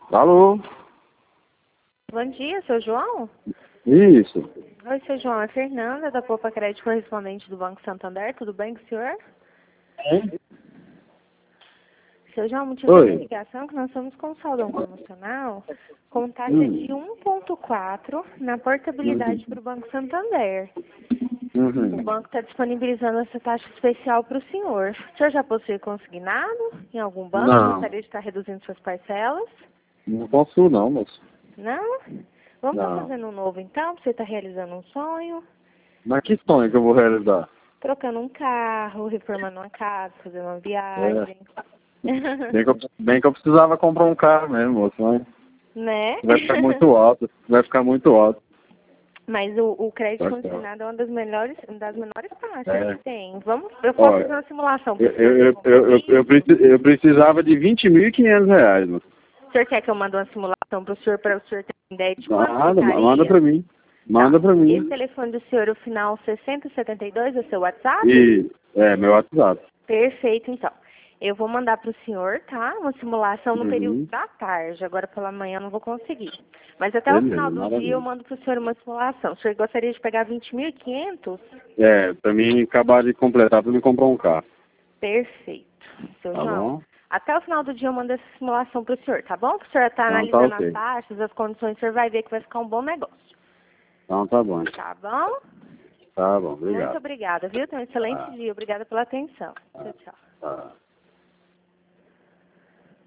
Alô? Bom dia, seu João? Isso. Oi, seu João. É Fernanda, da Poupa Crédito correspondente do Banco Santander. Tudo bem com o senhor? Seu João, motivo da minha ligação é que nós estamos com um saldão promocional com taxa de 1,4 na portabilidade para o Banco Santander. O banco está disponibilizando essa taxa especial para o senhor. O senhor já possui consignado em algum banco? Não. Gostaria de estar reduzindo suas parcelas? Não posso não, moço. Não? Vamos estar Não. fazendo um novo então, para você estar realizando um sonho? Mas que sonho que eu vou realizar? Trocando um carro, reformando uma casa, fazendo uma viagem. Bem que eu precisava comprar um carro mesmo, moço, mas Né? vai ficar muito alto. Vai ficar muito alto. Mas o crédito Tá consignado é uma das menores taxas É. que tem. Eu posso Olha, fazer uma simulação. eu precisava de R$20.500, moço. O senhor quer que eu mande uma simulação para o senhor ter uma ideia de quanto ficaria? Manda pra mim. Manda pra mim. Esse telefone do senhor, o final 6072, é o seu WhatsApp? E meu WhatsApp. Perfeito, então. Eu vou mandar para o senhor, tá? Uma simulação no período da tarde. Agora pela manhã eu não vou conseguir. Mas até o final do dia eu mando para o senhor uma simulação. O senhor gostaria de pegar 20.500? Pra mim acabar de completar, pra mim comprar um carro. Perfeito. Seu Tá João, bom? até o final do dia eu mando essa simulação para o senhor, tá bom? O senhor está Então tá analisando ok. as taxas, as condições, o senhor vai ver que vai ficar um bom negócio. Então tá bom. Tá bom? Tá bom, obrigado. Muito obrigada, viu? Tenha um excelente dia. Obrigada pela atenção. Tchau, tchau. Tá.